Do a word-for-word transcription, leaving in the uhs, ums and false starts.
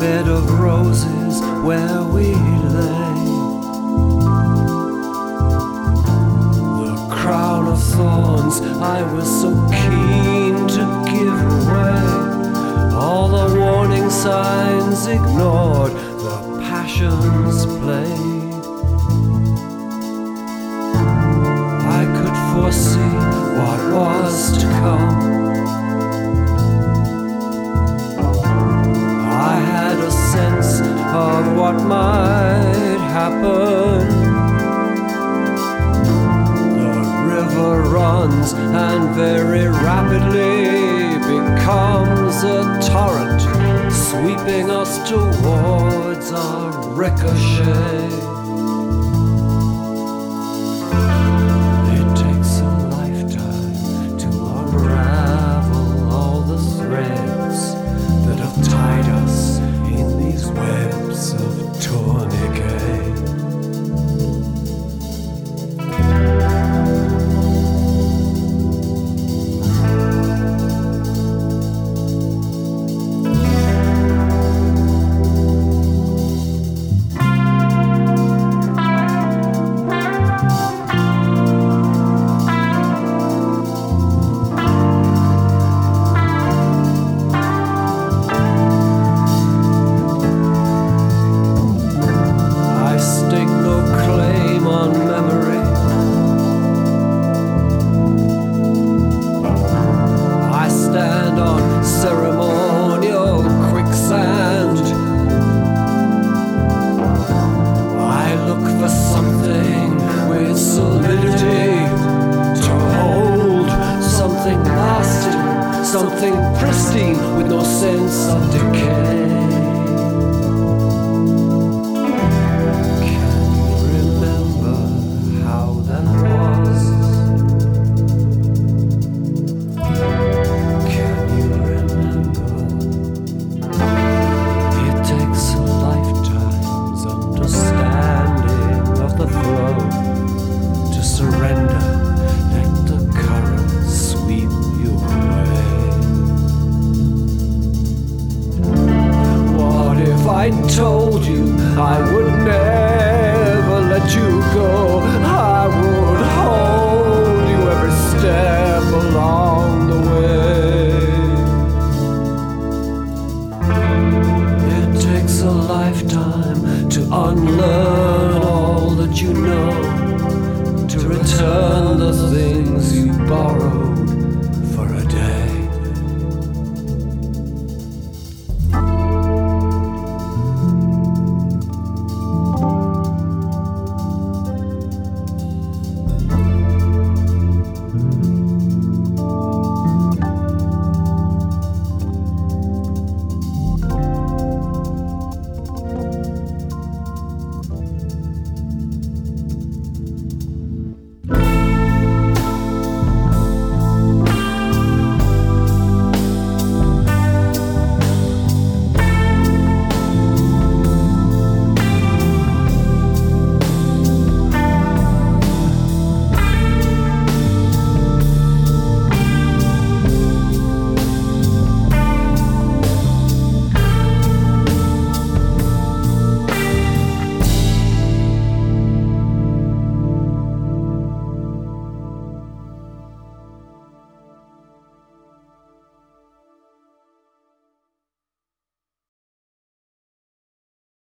bed of roses where we lay. The crown of thorns I was so keen to give away. All the warning signs ignored, the passions played. I could foresee what was to come. I had a sense of what might happen. The river runs and very rapidly becomes a torrent, sweeping us towards a ricochet. It takes a lifetime to unravel all the threads that have tied us in these webs of tourniquet. Ceremonial quicksand. I look for something with solidity to hold, something lasting, something pristine with no sense of decay. Can you remember how that was? Surrender, let the current sweep you away. What if I told you I would never let you go? I would hold you every step along the way. It takes a lifetime to unlearn all that you know, to return the things